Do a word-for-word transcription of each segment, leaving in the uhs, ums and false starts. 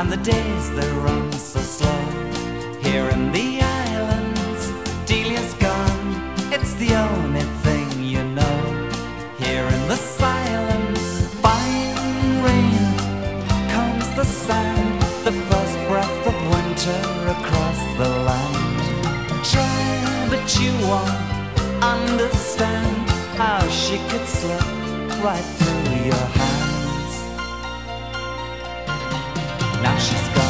and the days they run so slow. Here in the islands, Delia's gone, it's the only thing you know. Here in the silence, fine rain comes the sand, the first breath of winter across the land. Try, but you won't understand how she could slip right through your hands. Now she's gone.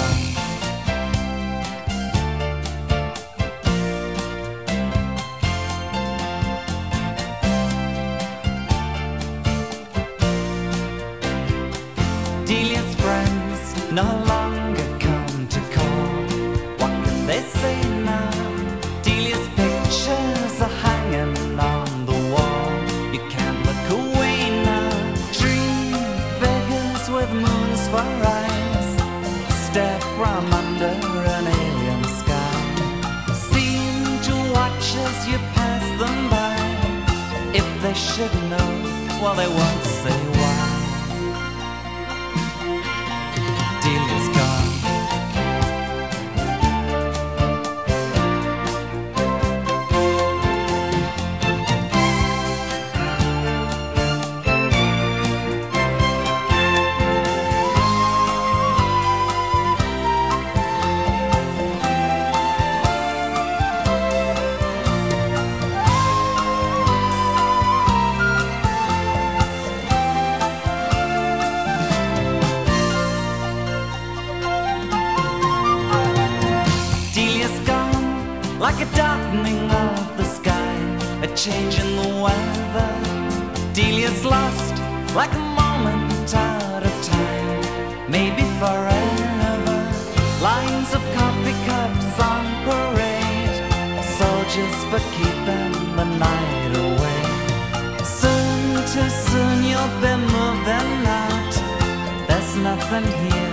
Delia's friends no longer come to call. What can they say now? Delia's pictures are hanging on the wall. You can't look away now. Dream figures with moons for eyes stare from under an alien sky. Seem to watch as you pass them by. If they should know, well, they won't say why. Delia's gone. Like a darkening of the sky, a change in the weather. Delia's lost like a moment out of time, maybe forever. Lines of coffee cups on parade, soldiers for keeping the night away. Soon, too soon you'll be moving out. There's nothing here